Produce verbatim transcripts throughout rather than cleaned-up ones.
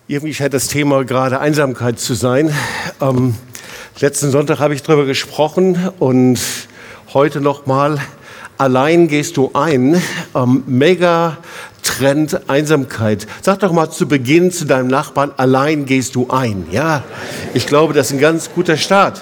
Irgendwie scheint das Thema gerade Einsamkeit zu sein. Ähm, letzten Sonntag habe ich darüber gesprochen und heute nochmal, allein gehst du ein. Ähm, Megatrend Einsamkeit. Sag doch mal zu Beginn zu deinem Nachbarn, allein gehst du ein. Ja, ich glaube, das ist ein ganz guter Start.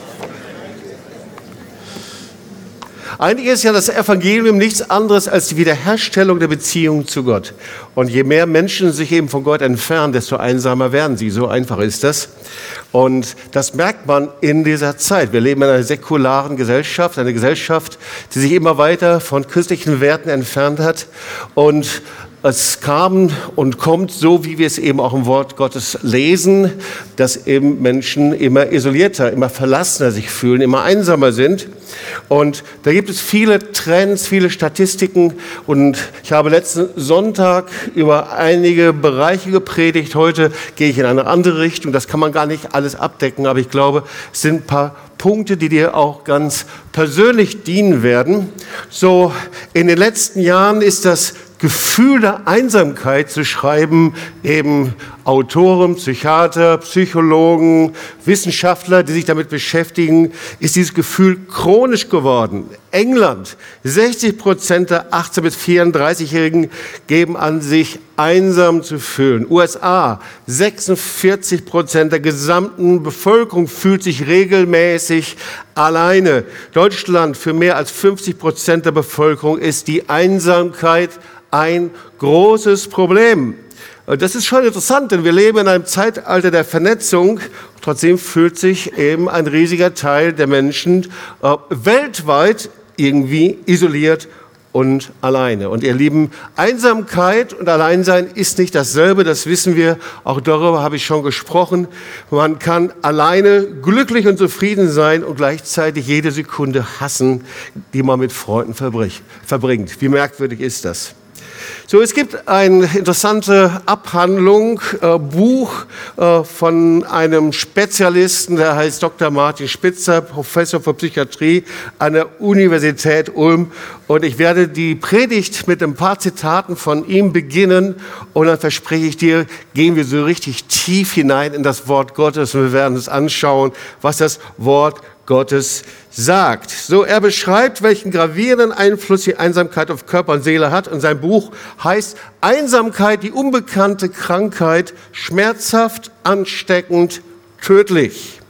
Eigentlich ist ja das Evangelium nichts anderes als die Wiederherstellung der Beziehung zu Gott. Und je mehr Menschen sich eben von Gott entfernen, desto einsamer werden sie. So einfach ist das. Und das merkt man in dieser Zeit. Wir leben in einer säkularen Gesellschaft, eine Gesellschaft, die sich immer weiter von christlichen Werten entfernt hat. Und es kam und kommt so, wie wir es eben auch im Wort Gottes lesen, dass eben Menschen immer isolierter, immer verlassener sich fühlen, immer einsamer sind. Und da gibt es viele Trends, viele Statistiken. Und ich habe letzten Sonntag über einige Bereiche gepredigt. Heute gehe ich in eine andere Richtung. Das kann man gar nicht alles abdecken, aber ich glaube, es sind ein paar Punkte, die dir auch ganz persönlich dienen werden. So, in den letzten Jahren ist das Gefühl der Einsamkeit zu schreiben, eben Autoren, Psychiater, Psychologen, Wissenschaftler, die sich damit beschäftigen, ist dieses Gefühl chronisch geworden. England, sechzig Prozent der achtzehn- bis vierunddreißigjährigen geben an, sich einsam zu fühlen. U S A, sechsundvierzig Prozent der gesamten Bevölkerung fühlt sich regelmäßig alleine. Deutschland, für mehr als fünfzig Prozent der Bevölkerung ist die Einsamkeit ein großes Problem. Das ist schon interessant, denn wir leben in einem Zeitalter der Vernetzung. Trotzdem fühlt sich eben ein riesiger Teil der Menschen äh, weltweit irgendwie isoliert und alleine. Und ihr Lieben, Einsamkeit und Alleinsein ist nicht dasselbe, das wissen wir. Auch darüber habe ich schon gesprochen. Man kann alleine glücklich und zufrieden sein und gleichzeitig jede Sekunde hassen, die man mit Freunden verbringt. Wie merkwürdig ist das? So, es gibt eine interessante Abhandlung, äh, Buch äh, von einem Spezialisten, der heißt Doktor Martin Spitzer, Professor für Psychiatrie an der Universität Ulm. Und ich werde die Predigt mit ein paar Zitaten von ihm beginnen und dann verspreche ich dir, gehen wir so richtig tief hinein in das Wort Gottes und wir werden uns anschauen, was das Wort Gottes sagt. So, er beschreibt, welchen gravierenden Einfluss die Einsamkeit auf Körper und Seele hat. Und sein Buch heißt Einsamkeit, die unbekannte Krankheit, schmerzhaft, ansteckend, tödlich.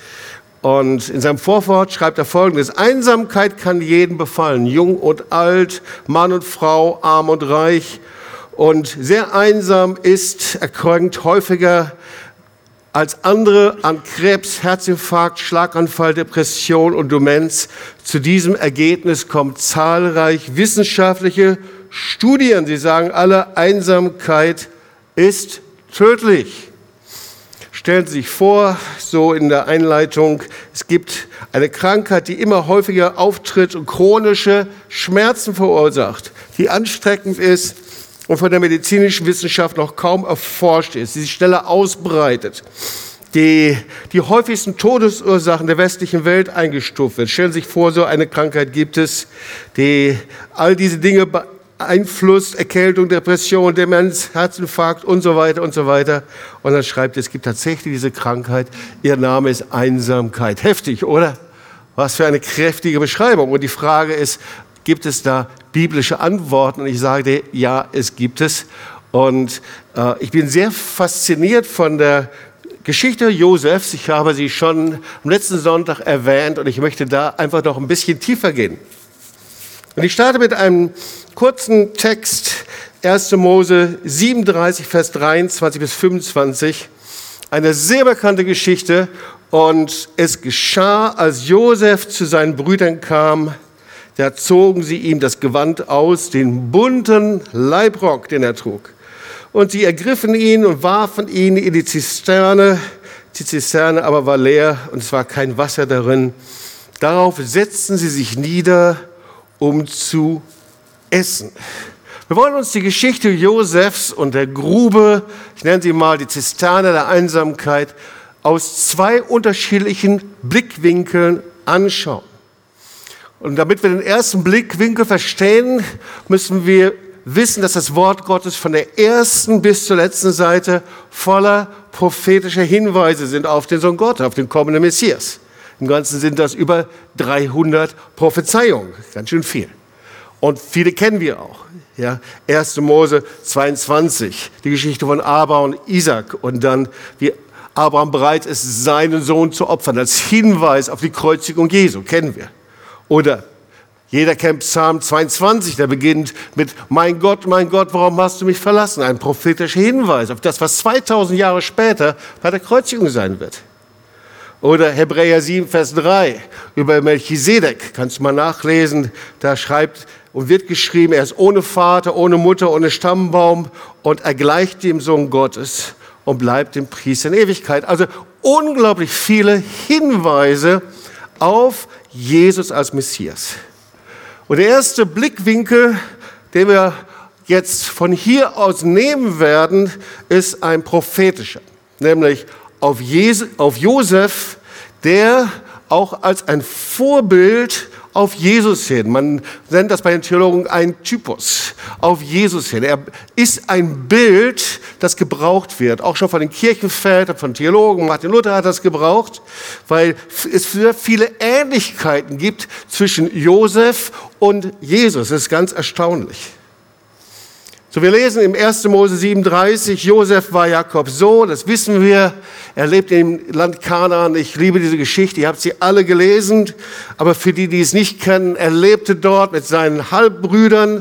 Und in seinem Vorwort schreibt er Folgendes: Einsamkeit kann jeden befallen, jung und alt, Mann und Frau, arm und reich. Und sehr einsam ist, erkrankt häufiger als andere an Krebs, Herzinfarkt, Schlaganfall, Depression und Demenz. Zu diesem Ergebnis kommen zahlreich wissenschaftliche Studien. Sie sagen alle, Einsamkeit ist tödlich. Stellen Sie sich vor, so in der Einleitung, es gibt eine Krankheit, die immer häufiger auftritt und chronische Schmerzen verursacht, die ansteckend ist und von der medizinischen Wissenschaft noch kaum erforscht ist, die sich schneller ausbreitet, die die häufigsten Todesursachen der westlichen Welt eingestuft wird. Stellen Sie sich vor, so eine Krankheit gibt es, die all diese Dinge beeinflusst, Erkältung, Depression, Demenz, Herzinfarkt und so weiter und so weiter. Und dann schreibt es, es gibt tatsächlich diese Krankheit, ihr Name ist Einsamkeit. Heftig, oder? Was für eine kräftige Beschreibung. Und die Frage ist, gibt es da biblische Antworten? Und ich sage dir, ja, es gibt es. Und äh, ich bin sehr fasziniert von der Geschichte Josefs. Ich habe sie schon am letzten Sonntag erwähnt und ich möchte da einfach noch ein bisschen tiefer gehen. Und ich starte mit einem kurzen Text, erster Mose siebenunddreißig, Vers dreiundzwanzig bis fünfundzwanzig. Eine sehr bekannte Geschichte. Und es geschah, als Josef zu seinen Brüdern kam, da zogen sie ihm das Gewand aus, den bunten Leibrock, den er trug. Und sie ergriffen ihn und warfen ihn in die Zisterne. Die Zisterne aber war leer und es war kein Wasser darin. Darauf setzten sie sich nieder, um zu essen. Wir wollen uns die Geschichte Josefs und der Grube, ich nenne sie mal die Zisterne der Einsamkeit, aus zwei unterschiedlichen Blickwinkeln anschauen. Und damit wir den ersten Blickwinkel verstehen, müssen wir wissen, dass das Wort Gottes von der ersten bis zur letzten Seite voller prophetischer Hinweise sind auf den Sohn Gottes, auf den kommenden Messias. Im Ganzen sind das über dreihundert Prophezeiungen, ganz schön viel. Und viele kennen wir auch. Ja, erster Mose zweiundzwanzig, die Geschichte von Abraham und Isaac und dann, wie Abraham bereit ist, seinen Sohn zu opfern, als Hinweis auf die Kreuzigung Jesu, kennen wir. Oder jeder kennt Psalm zweiundzwanzig, der beginnt mit Mein Gott, mein Gott, warum hast du mich verlassen? Ein prophetischer Hinweis auf das, was zweitausend Jahre später bei der Kreuzigung sein wird. Oder Hebräer sieben, Vers drei, über Melchisedek, kannst du mal nachlesen, da schreibt und wird geschrieben, er ist ohne Vater, ohne Mutter, ohne Stammbaum und er gleicht dem Sohn Gottes und bleibt dem Priester in Ewigkeit. Also unglaublich viele Hinweise auf Jesus als Messias. Und der erste Blickwinkel, den wir jetzt von hier aus nehmen werden, ist ein prophetischer, nämlich auf, Jesu, auf Josef, der auch als ein Vorbild auf Jesus hin, man nennt das bei den Theologen ein Typus, auf Jesus hin. Er ist ein Bild, das gebraucht wird, auch schon von den Kirchenvätern, von Theologen. Martin Luther hat das gebraucht, weil es viele Ähnlichkeiten gibt zwischen Josef und Jesus. Das ist ganz erstaunlich. So, wir lesen im ersten Mose siebenunddreißig, Josef war Jakobs Sohn, das wissen wir. Er lebt im Land Kanaan. Ich liebe diese Geschichte, ihr habt sie alle gelesen. Aber für die, die es nicht kennen, er lebte dort mit seinen Halbbrüdern,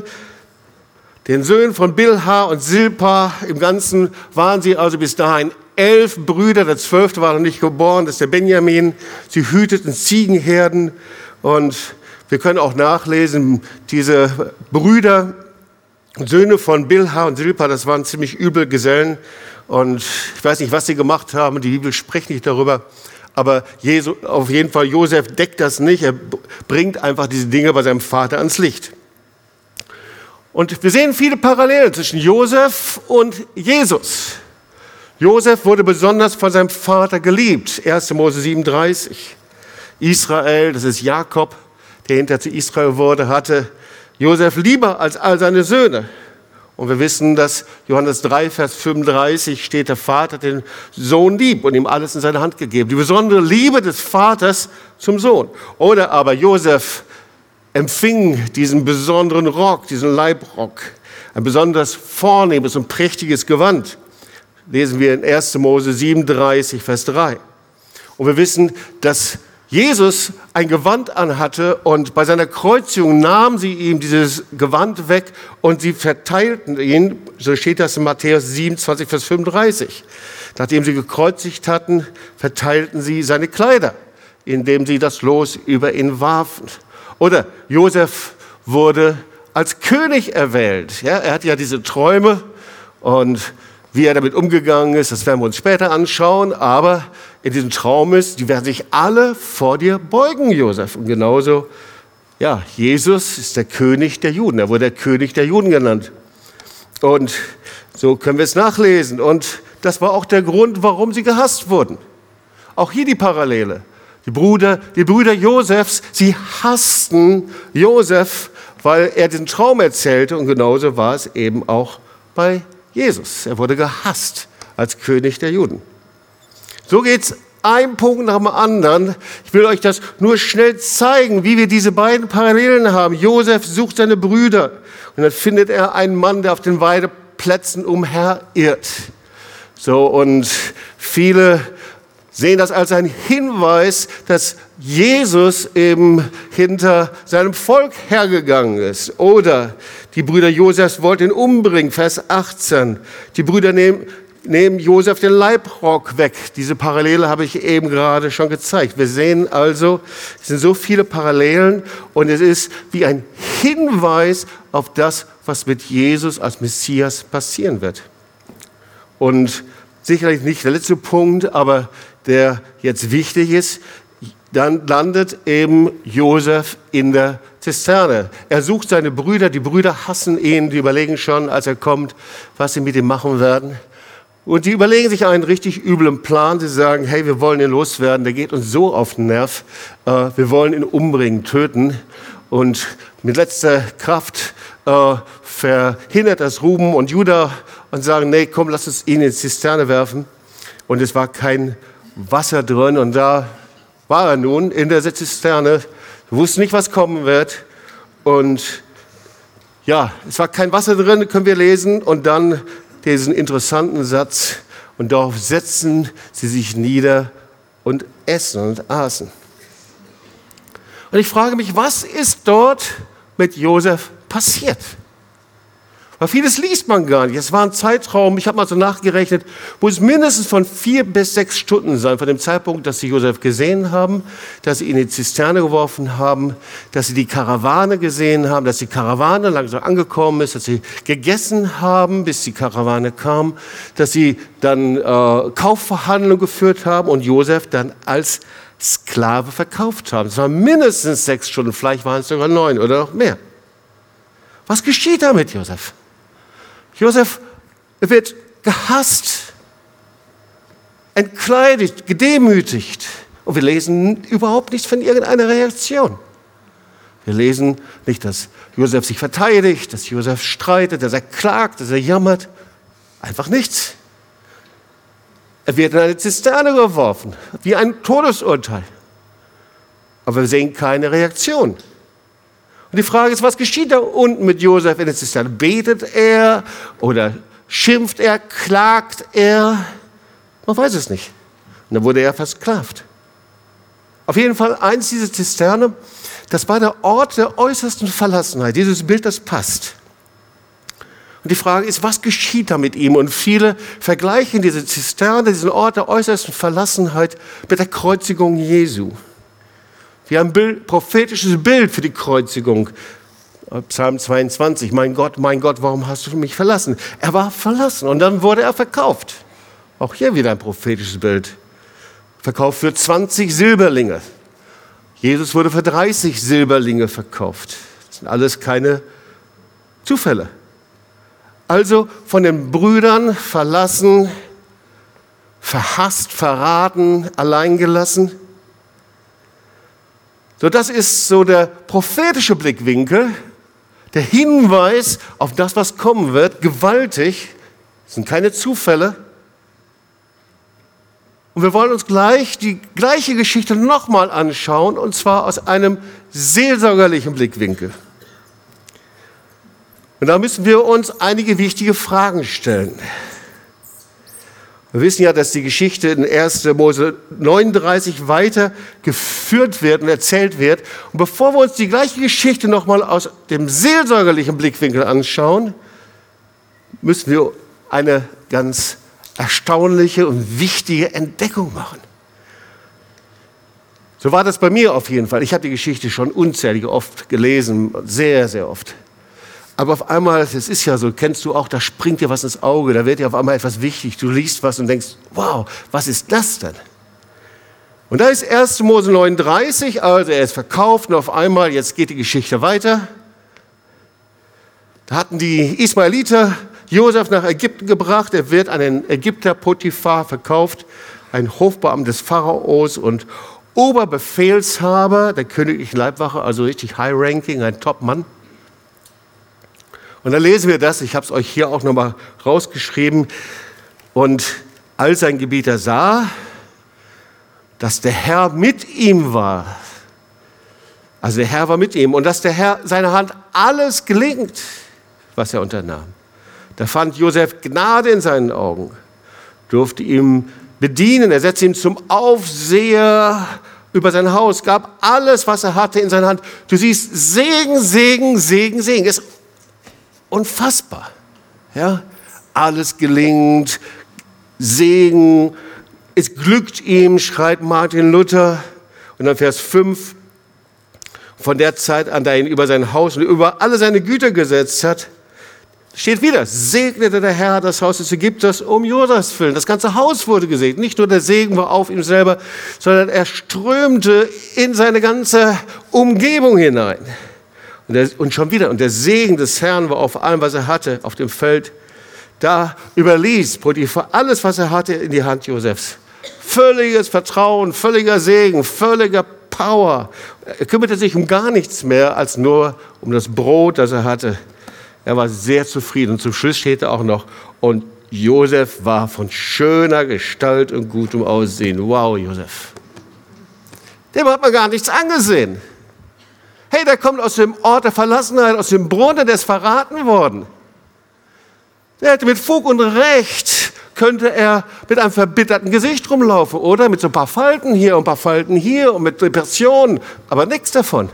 den Söhnen von Bilha und Silpa. Im Ganzen waren sie also bis dahin elf Brüder, der zwölfte war noch nicht geboren, das ist der Benjamin. Sie hüteten Ziegenherden und wir können auch nachlesen, diese Brüder, Söhne von Bilha und Silpa, das waren ziemlich üble Gesellen und ich weiß nicht, was sie gemacht haben, die Bibel spricht nicht darüber, aber Jesu, auf jeden Fall Josef deckt das nicht, er bringt einfach diese Dinge bei seinem Vater ans Licht. Und wir sehen viele Parallelen zwischen Josef und Jesus. Josef wurde besonders von seinem Vater geliebt, erster Mose siebenunddreißig. Israel, das ist Jakob, der hinterher zu Israel wurde, hatte Josef lieber als all seine Söhne. Und wir wissen, dass Johannes drei, Vers fünfunddreißig steht, der Vater den Sohn lieb und ihm alles in seine Hand gegeben. Die besondere Liebe des Vaters zum Sohn. Oder aber Josef empfing diesen besonderen Rock, diesen Leibrock, ein besonders vornehmes und prächtiges Gewand. Lesen wir in erster Mose siebenunddreißig, Vers drei. Und wir wissen, dass Jesus ein Gewand anhatte und bei seiner Kreuzigung nahmen sie ihm dieses Gewand weg und sie verteilten ihn, so steht das in Matthäus siebenundzwanzig, Vers fünfunddreißig. Nachdem sie gekreuzigt hatten, verteilten sie seine Kleider, indem sie das Los über ihn warfen. Oder Josef wurde als König erwählt. Ja, er hatte ja diese Träume und wie er damit umgegangen ist, das werden wir uns später anschauen, aber in diesem Traum ist, die werden sich alle vor dir beugen, Josef. Und genauso, ja, Jesus ist der König der Juden, er wurde der König der Juden genannt. Und so können wir es nachlesen. Und das war auch der Grund, warum sie gehasst wurden. Auch hier die Parallele. Die Brüder, die Brüder Josefs, sie hassten Josef, weil er den Traum erzählte. Und genauso war es eben auch bei Jesus. Er wurde gehasst als König der Juden. So geht's ein Punkt nach dem anderen. Ich will euch das nur schnell zeigen, wie wir diese beiden Parallelen haben. Josef sucht seine Brüder und dann findet er einen Mann, der auf den Weideplätzen umherirrt. So, und viele sehen das als einen Hinweis, dass Jesus eben hinter seinem Volk hergegangen ist. Oder die Brüder Josefs wollten ihn umbringen, Vers achtzehn. Die Brüder nehmen, nehmen Josef den Leibrock weg. Diese Parallele habe ich eben gerade schon gezeigt. Wir sehen also, es sind so viele Parallelen und es ist wie ein Hinweis auf das, was mit Jesus als Messias passieren wird. Und sicherlich nicht der letzte Punkt, aber der jetzt wichtig ist, dann landet eben Josef in der Zisterne. Er sucht seine Brüder, die Brüder hassen ihn, die überlegen schon, als er kommt, was sie mit ihm machen werden. Und die überlegen sich einen richtig üblen Plan. Sie sagen, hey, wir wollen ihn loswerden, der geht uns so auf den Nerv, äh, wir wollen ihn umbringen, töten. Und mit letzter Kraft äh, verhindert das Ruben und Juda und sagen, nee, komm, lass uns ihn in die Zisterne werfen. Und es war kein Wasser drin und da war er nun in der Zisterne, wusste nicht, was kommen wird. Und ja, es war kein Wasser drin, können wir lesen. Und dann diesen interessanten Satz, und darauf setzten sie sich nieder und essen und aßen. Und ich frage mich, was ist dort mit Josef passiert? Weil vieles liest man gar nicht. Es war ein Zeitraum, ich habe mal so nachgerechnet, wo es mindestens von vier bis sechs Stunden sein, von dem Zeitpunkt, dass sie Josef gesehen haben, dass sie ihn in die Zisterne geworfen haben, dass sie die Karawane gesehen haben, dass die Karawane langsam angekommen ist, dass sie gegessen haben, bis die Karawane kam, dass sie dann äh, Kaufverhandlungen geführt haben und Josef dann als Sklave verkauft haben. Es waren mindestens sechs Stunden, vielleicht waren es sogar neun oder noch mehr. Was geschieht da mit Josef? Josef wird gehasst, entkleidet, gedemütigt. Und wir lesen überhaupt nichts von irgendeiner Reaktion. Wir lesen nicht, dass Josef sich verteidigt, dass Josef streitet, dass er klagt, dass er jammert. Einfach nichts. Er wird in eine Zisterne geworfen, wie ein Todesurteil. Aber wir sehen keine Reaktion. Und die Frage ist, was geschieht da unten mit Josef in der Zisterne? Betet er oder schimpft er, klagt er? Man weiß es nicht. Und dann wurde er versklavt. Auf jeden Fall eins dieser Zisterne, das war der Ort der äußersten Verlassenheit. Dieses Bild, das passt. Und die Frage ist, was geschieht da mit ihm? Und viele vergleichen diese Zisterne, diesen Ort der äußersten Verlassenheit mit der Kreuzigung Jesu. Wir haben ein Bild, prophetisches Bild für die Kreuzigung. Psalm zweiundzwanzig, mein Gott, mein Gott, warum hast du mich verlassen? Er war verlassen und dann wurde er verkauft. Auch hier wieder ein prophetisches Bild. Verkauft für zwanzig Silberlinge. Jesus wurde für dreißig Silberlinge verkauft. Das sind alles keine Zufälle. Also von den Brüdern verlassen, verhasst, verraten, alleingelassen. So, das ist so der prophetische Blickwinkel, der Hinweis auf das, was kommen wird, gewaltig. Das sind keine Zufälle. Und wir wollen uns gleich die gleiche Geschichte nochmal anschauen, und zwar aus einem seelsorgerlichen Blickwinkel. Und da müssen wir uns einige wichtige Fragen stellen. Wir wissen ja, dass die Geschichte in erster Mose neununddreißig weitergeführt wird und erzählt wird. Und bevor wir uns die gleiche Geschichte nochmal aus dem seelsorgerlichen Blickwinkel anschauen, müssen wir eine ganz erstaunliche und wichtige Entdeckung machen. So war das bei mir auf jeden Fall. Ich habe die Geschichte schon unzählige oft gelesen, sehr, sehr oft. Aber auf einmal, das ist ja so, kennst du auch, da springt dir was ins Auge, da wird dir auf einmal etwas wichtig. Du liest was und denkst, wow, was ist das denn? Und da ist erster Mose neununddreißig, also er ist verkauft und auf einmal, jetzt geht die Geschichte weiter. Da hatten die Ismaeliter Josef nach Ägypten gebracht, er wird an den Ägypter Potiphar verkauft, ein Hofbeamter des Pharaos und Oberbefehlshaber der königlichen Leibwache, also richtig High-Ranking, ein Top-Mann. Und dann lesen wir das, ich habe es euch hier auch nochmal rausgeschrieben. Und als sein Gebieter sah, dass der Herr mit ihm war, also der Herr war mit ihm, und dass der Herr seiner Hand alles gelingt, was er unternahm. Da fand Josef Gnade in seinen Augen, durfte ihm bedienen, er setzte ihn zum Aufseher über sein Haus, gab alles, was er hatte, in seine Hand. Du siehst Segen, Segen, Segen, Segen. Es unfassbar. Ja? Alles gelingt, Segen, es glückt ihm, schreibt Martin Luther. Und dann Vers fünf, von der Zeit an, da er ihn über sein Haus und über alle seine Güter gesetzt hat, steht wieder, segnete der Herr das Haus des Ägypters um Josefs willen. Das ganze Haus wurde gesegnet. Nicht nur der Segen war auf ihm selber, sondern er strömte in seine ganze Umgebung hinein. Und, der, und schon wieder, und der Segen des Herrn war auf allem, was er hatte, auf dem Feld. Da überließ Potiphar alles, was er hatte, in die Hand Josefs. Völliges Vertrauen, völliger Segen, völliger Power. Er kümmerte sich um gar nichts mehr, als nur um das Brot, das er hatte. Er war sehr zufrieden. Und zum Schluss steht er auch noch, und Josef war von schöner Gestalt und gutem Aussehen. Wow, Josef. Dem hat man gar nichts angesehen. Hey, der kommt aus dem Ort der Verlassenheit, aus dem Brunnen, der ist verraten worden. Der hätte mit Fug und Recht, könnte er mit einem verbitterten Gesicht rumlaufen, oder? Mit so ein paar Falten hier und ein paar Falten hier und mit Depressionen, aber nichts davon.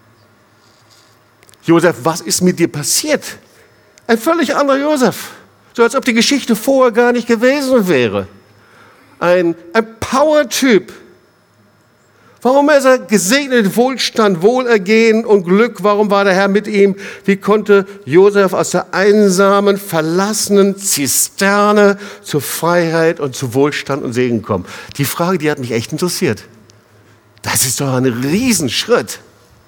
Josef, was ist mit dir passiert? Ein völlig anderer Josef. So als ob die Geschichte vorher gar nicht gewesen wäre. Ein, ein Power-Typ. Warum ist er gesegnet mit Wohlstand, Wohlergehen und Glück? Warum war der Herr mit ihm? Wie konnte Josef aus der einsamen, verlassenen Zisterne zur Freiheit und zu Wohlstand und Segen kommen? Die Frage, die hat mich echt interessiert. Das ist doch ein Riesenschritt.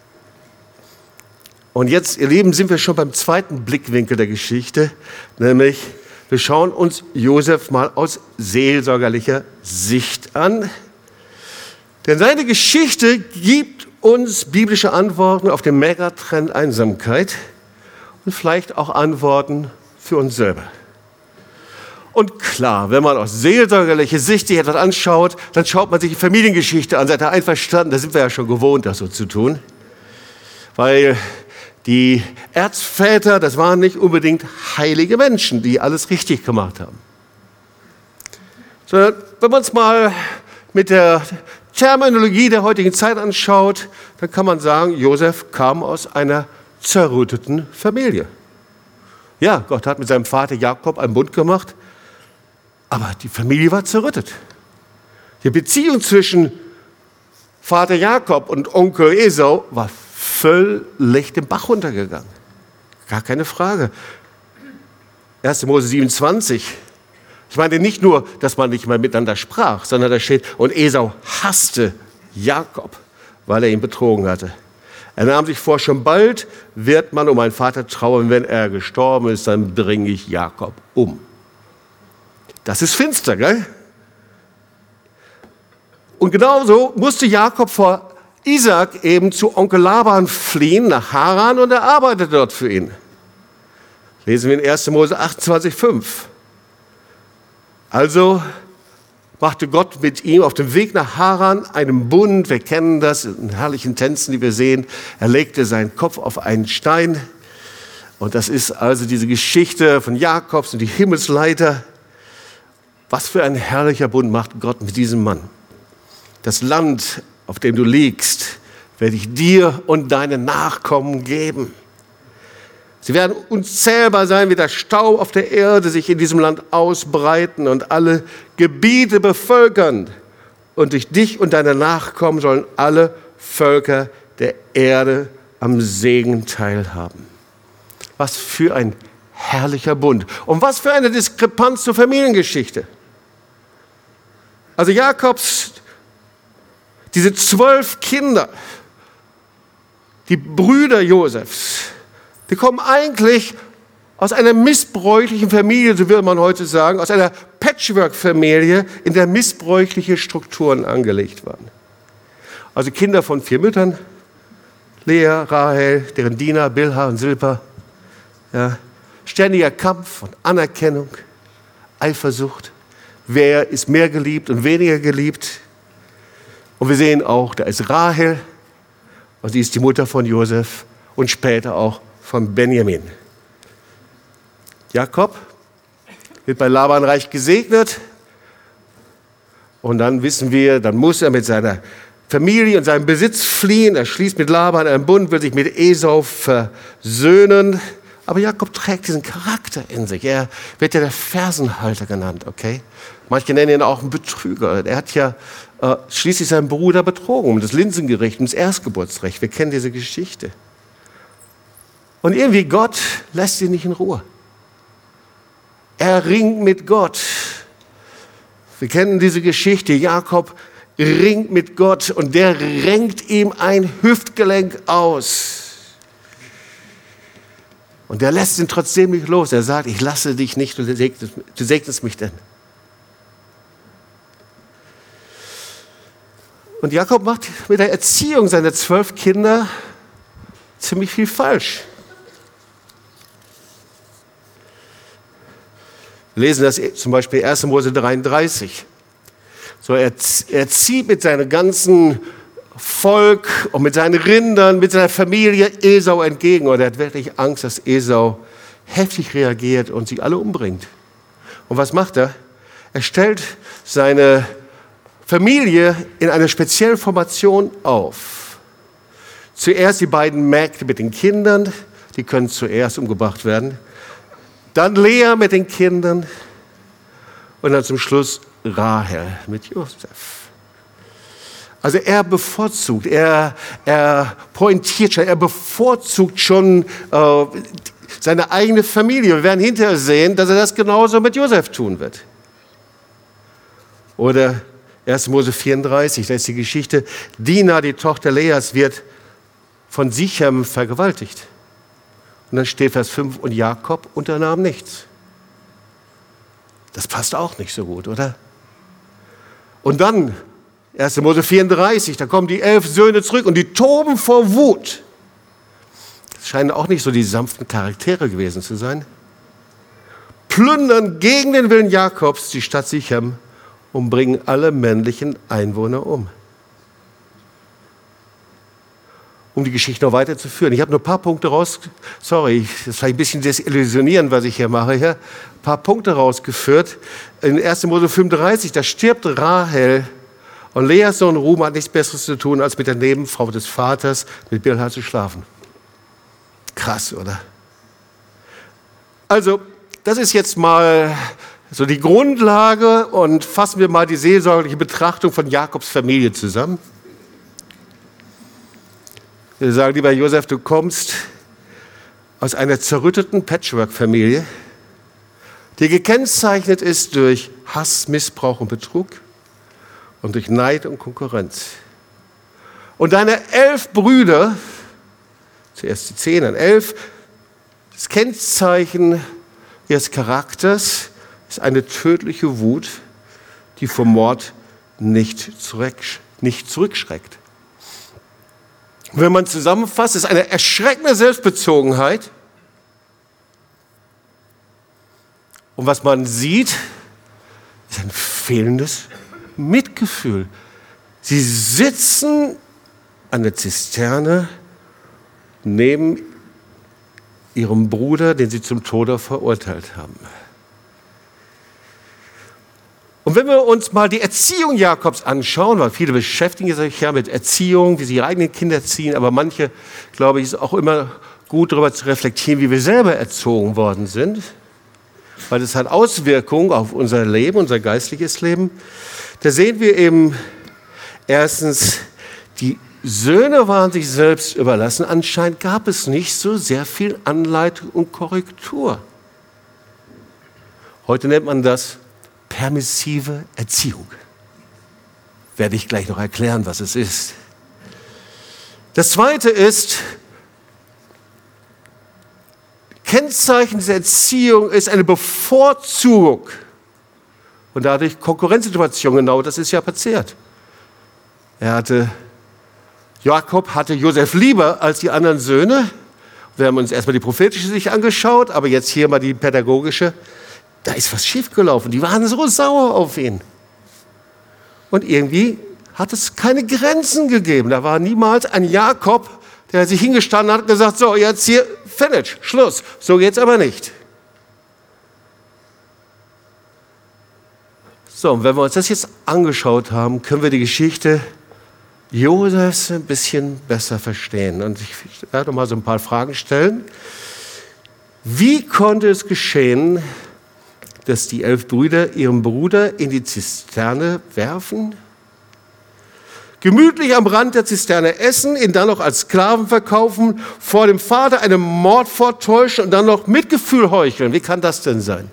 Und jetzt, ihr Lieben, sind wir schon beim zweiten Blickwinkel der Geschichte, nämlich wir schauen uns Josef mal aus seelsorgerlicher Sicht an. Denn seine Geschichte gibt uns biblische Antworten auf den Megatrend Einsamkeit und vielleicht auch Antworten für uns selber. Und klar, wenn man aus seelsorgerlicher Sicht sich etwas anschaut, dann schaut man sich die Familiengeschichte an. Seid ihr einverstanden? Da sind wir ja schon gewohnt, das so zu tun. Weil die Erzväter, das waren nicht unbedingt heilige Menschen, die alles richtig gemacht haben. Sondern wenn man es mal mit der Terminologie der heutigen Zeit anschaut, dann kann man sagen, Josef kam aus einer zerrütteten Familie. Ja, Gott hat mit seinem Vater Jakob einen Bund gemacht, aber die Familie war zerrüttet. Die Beziehung zwischen Vater Jakob und Onkel Esau war völlig den Bach runtergegangen. Gar keine Frage. erster Mose siebenundzwanzig. Ich meine nicht nur, dass man nicht mehr miteinander sprach, sondern da steht, und Esau hasste Jakob, weil er ihn betrogen hatte. Er nahm sich vor, schon bald wird man um meinen Vater trauern, wenn er gestorben ist, dann bringe ich Jakob um. Das ist finster, gell? Und genauso musste Jakob vor Isaak eben zu Onkel Laban fliehen nach Haran und er arbeitete dort für ihn. Lesen wir in erster Mose achtundzwanzig fünf. Also machte Gott mit ihm auf dem Weg nach Haran einen Bund. Wir kennen das in herrlichen Tänzen, die wir sehen. Er legte seinen Kopf auf einen Stein. Und das ist also diese Geschichte von Jakobs und die Himmelsleiter. Was für ein herrlicher Bund macht Gott mit diesem Mann. Das Land, auf dem du liegst, werde ich dir und deinen Nachkommen geben. Sie werden unzählbar sein, wie der Staub auf der Erde sich in diesem Land ausbreiten und alle Gebiete bevölkern. Und durch dich und deine Nachkommen sollen alle Völker der Erde am Segen teilhaben. Was für ein herrlicher Bund. Und was für eine Diskrepanz zur Familiengeschichte. Also Jakobs, diese zwölf Kinder, die Brüder Josefs, die kommen eigentlich aus einer missbräuchlichen Familie, so würde man heute sagen, aus einer Patchwork-Familie, in der missbräuchliche Strukturen angelegt waren. Also Kinder von vier Müttern, Lea, Rahel, deren Diener, Bilha und Silpa. Ja, ständiger Kampf und Anerkennung, Eifersucht. Wer ist mehr geliebt und weniger geliebt? Und wir sehen auch, da ist Rahel, und sie ist die Mutter von Josef und später auch von Benjamin. Jakob wird bei Laban reich gesegnet und dann wissen wir, dann muss er mit seiner Familie und seinem Besitz fliehen. Er schließt mit Laban einen Bund, will sich mit Esau versöhnen. Aber Jakob trägt diesen Charakter in sich. Er wird ja der Fersenhalter genannt, okay? Manche nennen ihn auch einen Betrüger. Er hat ja äh, schließlich seinen Bruder betrogen um das Linsengericht, um das Erstgeburtsrecht. Wir kennen diese Geschichte. Und irgendwie Gott lässt ihn nicht in Ruhe. Er ringt mit Gott. Wir kennen diese Geschichte. Jakob ringt mit Gott und der renkt ihm ein Hüftgelenk aus. Und der lässt ihn trotzdem nicht los. Er sagt, ich lasse dich nicht, du segnest, du segnest mich denn. Und Jakob macht mit der Erziehung seiner zwölf Kinder ziemlich viel falsch. Wir lesen das zum Beispiel erster Mose dreiunddreißig. So, er, er zieht mit seinem ganzen Volk und mit seinen Rindern, mit seiner Familie Esau entgegen. Und er hat wirklich Angst, dass Esau heftig reagiert und sie alle umbringt. Und was macht er? Er stellt seine Familie in einer speziellen Formation auf. Zuerst die beiden Mägde mit den Kindern, die können zuerst umgebracht werden. Dann Lea mit den Kindern und dann zum Schluss Rahel mit Josef. Also er bevorzugt, er, er pointiert schon, er bevorzugt schon äh, seine eigene Familie. Wir werden hinterher sehen, dass er das genauso mit Josef tun wird. Oder erster Mose vierunddreißig, da ist die Geschichte, Dina, die Tochter Leas, wird von Sichem vergewaltigt. Und dann steht Vers fünf, und Jakob unternahm nichts. Das passt auch nicht so gut, oder? Und dann, erster Mose vierunddreißig, da kommen die elf Söhne zurück und die toben vor Wut. Das scheinen auch nicht so die sanften Charaktere gewesen zu sein. Plündern gegen den Willen Jakobs die Stadt Sichem und bringen alle männlichen Einwohner um. Um die Geschichte noch weiterzuführen. Ich habe nur ein paar Punkte raus, sorry, das ist vielleicht ein bisschen desillusionierend, was ich hier mache, hier. Ein paar Punkte rausgeführt. In erster Mose fünfunddreißig, da stirbt Rahel und Leas Sohn Ruben hat nichts Besseres zu tun, als mit der Nebenfrau des Vaters, mit Bilha zu schlafen. Krass, oder? Also, das ist jetzt mal so die Grundlage und fassen wir mal die seelsorgliche Betrachtung von Jakobs Familie zusammen. Wir sagen, lieber Josef, du kommst aus einer zerrütteten Patchwork-Familie, die gekennzeichnet ist durch Hass, Missbrauch und Betrug und durch Neid und Konkurrenz. Und deine elf Brüder, zuerst die zehn, dann elf, das Kennzeichen ihres Charakters ist eine tödliche Wut, die vor Mord nicht, zurück, nicht zurückschreckt. Wenn man zusammenfasst, ist eine erschreckende Selbstbezogenheit. Und was man sieht, ist ein fehlendes Mitgefühl. Sie sitzen an der Zisterne neben ihrem Bruder, den sie zum Tode verurteilt haben. Und wenn wir uns mal die Erziehung Jakobs anschauen, weil viele beschäftigen sich ja mit Erziehung, wie sie ihre eigenen Kinder erziehen, aber manche, glaube ich, ist auch immer gut darüber zu reflektieren, wie wir selber erzogen worden sind, weil das hat Auswirkungen auf unser Leben, unser geistliches Leben. Da sehen wir eben erstens, die Söhne waren sich selbst überlassen. Anscheinend gab es nicht so sehr viel Anleitung und Korrektur. Heute nennt man das permissive Erziehung. Werde ich gleich noch erklären, was es ist. Das Zweite ist, Kennzeichen dieser Erziehung ist eine Bevorzugung und dadurch Konkurrenzsituation. Genau das ist ja passiert. Er hatte, Jakob hatte Josef lieber als die anderen Söhne. Wir haben uns erstmal die prophetische Sicht angeschaut, aber jetzt hier mal die pädagogische. Da ist was schiefgelaufen. Die waren so sauer auf ihn. Und irgendwie hat es keine Grenzen gegeben. Da war niemals ein Jakob, der sich hingestanden hat und gesagt, so, jetzt hier, finish, Schluss. So geht's aber nicht. So, und wenn wir uns das jetzt angeschaut haben, können wir die Geschichte Josefs ein bisschen besser verstehen. Und ich werde mal so ein paar Fragen stellen. Wie konnte es geschehen, dass die elf Brüder ihren Bruder in die Zisterne werfen, gemütlich am Rand der Zisterne essen, ihn dann noch als Sklaven verkaufen, vor dem Vater einen Mord vortäuschen und dann noch Mitgefühl heucheln? Wie kann das denn sein?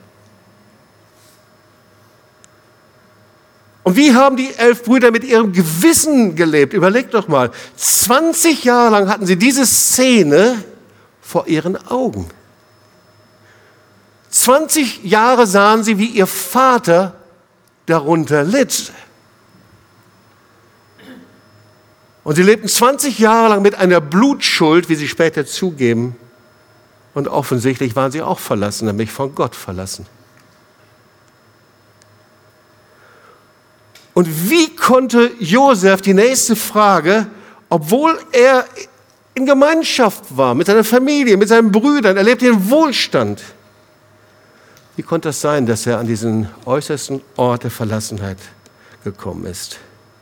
Und wie haben die elf Brüder mit ihrem Gewissen gelebt? Überlegt doch mal, zwanzig Jahre lang hatten sie diese Szene vor ihren Augen. zwanzig Jahre sahen sie, wie ihr Vater darunter litt. Und sie lebten zwanzig Jahre lang mit einer Blutschuld, wie sie später zugeben. Und offensichtlich waren sie auch verlassen, nämlich von Gott verlassen. Und wie konnte Josef die nächste Frage, obwohl er in Gemeinschaft war, mit seiner Familie, mit seinen Brüdern, er lebte in Wohlstand, wie konnte es sein, dass er an diesen äußersten Ort der Verlassenheit gekommen ist?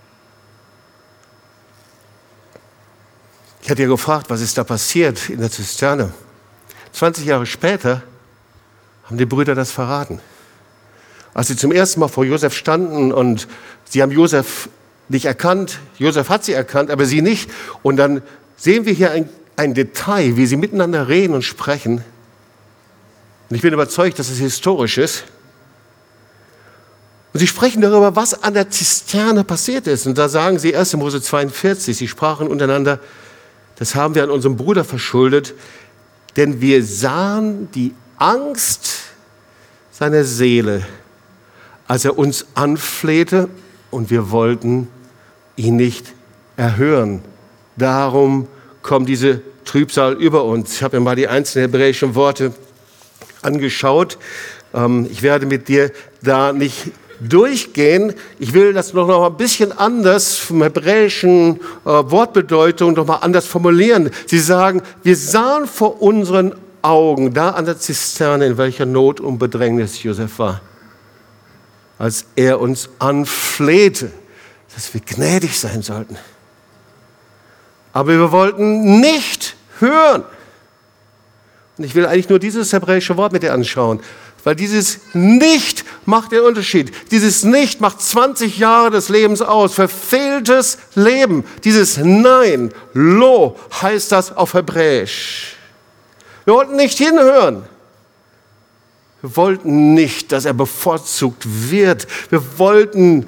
Ich hatte ja gefragt, was ist da passiert in der Zisterne? zwanzig Jahre später haben die Brüder das verraten. Als sie zum ersten Mal vor Josef standen und sie haben Josef nicht erkannt, Josef hat sie erkannt, aber sie nicht. Und dann sehen wir hier ein, ein Detail, wie sie miteinander reden und sprechen. Und ich bin überzeugt, dass es historisch ist. Und sie sprechen darüber, was an der Zisterne passiert ist. Und da sagen sie erst in Mose zweiundvierzig, sie sprachen untereinander, das haben wir an unserem Bruder verschuldet, denn wir sahen die Angst seiner Seele, als er uns anflehte, und wir wollten ihn nicht erhören. Darum kommt diese Trübsal über uns. Ich habe mir mal die einzelnen hebräischen Worte angeschaut. Ich werde mit dir da nicht durchgehen. Ich will das noch mal ein bisschen anders vom hebräischen Wortbedeutung noch mal anders formulieren. Sie sagen, wir sahen vor unseren Augen da an der Zisterne, in welcher Not und Bedrängnis Josef war, als er uns anflehte, dass wir gnädig sein sollten. Aber wir wollten nicht hören. Und ich will eigentlich nur dieses hebräische Wort mit dir anschauen, weil dieses Nicht macht den Unterschied. Dieses Nicht macht zwanzig Jahre des Lebens aus, verfehltes Leben. Dieses Nein, Lo, heißt das auf Hebräisch. Wir wollten nicht hinhören. Wir wollten nicht, dass er bevorzugt wird. Wir wollten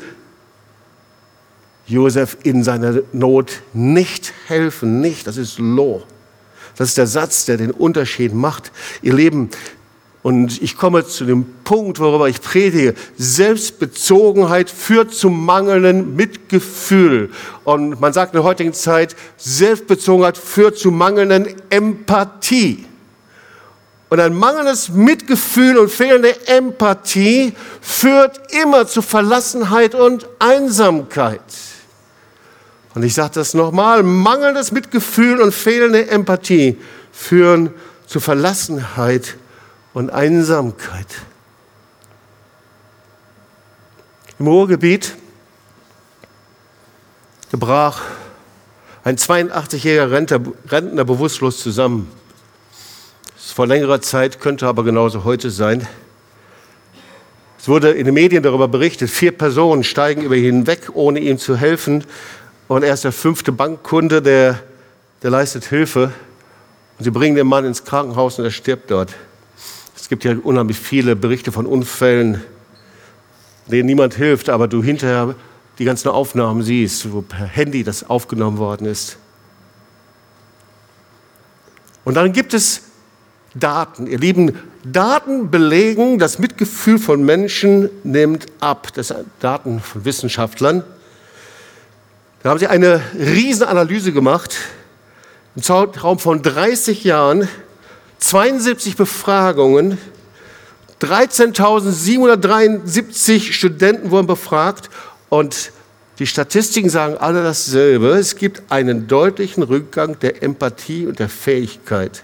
Josef in seiner Not nicht helfen. Nicht, das ist Lo. Das ist der Satz, der den Unterschied macht. Ihr Lieben, und ich komme zu dem Punkt, worüber ich predige. Selbstbezogenheit führt zu mangelndem Mitgefühl. Und man sagt in der heutigen Zeit, Selbstbezogenheit führt zu mangelnder Empathie. Und ein mangelndes Mitgefühl und fehlende Empathie führt immer zu Verlassenheit und Einsamkeit. Und ich sage das nochmal, mangelndes Mitgefühl und fehlende Empathie führen zu Verlassenheit und Einsamkeit. Im Ruhrgebiet brach ein zweiundachtzigjähriger Rentner, Rentner bewusstlos zusammen. Das ist vor längerer Zeit, könnte aber genauso heute sein. Es wurde in den Medien darüber berichtet, vier Personen steigen über ihn hinweg, ohne ihm zu helfen. Und er ist der fünfte Bankkunde, der, der leistet Hilfe. Und sie bringen den Mann ins Krankenhaus und er stirbt dort. Es gibt ja unheimlich viele Berichte von Unfällen, denen niemand hilft, aber du hinterher die ganzen Aufnahmen siehst, wo per Handy das aufgenommen worden ist. Und dann gibt es Daten. Ihr Lieben, Daten belegen, das Mitgefühl von Menschen nimmt ab. Das sind Daten von Wissenschaftlern. Da haben sie eine Riesenanalyse gemacht, im Zeitraum von dreißig Jahren, zweiundsiebzig Befragungen, dreizehntausendsiebenhundertdreiundsiebzig Studenten wurden befragt und die Statistiken sagen alle dasselbe. Es gibt einen deutlichen Rückgang der Empathie und der Fähigkeit,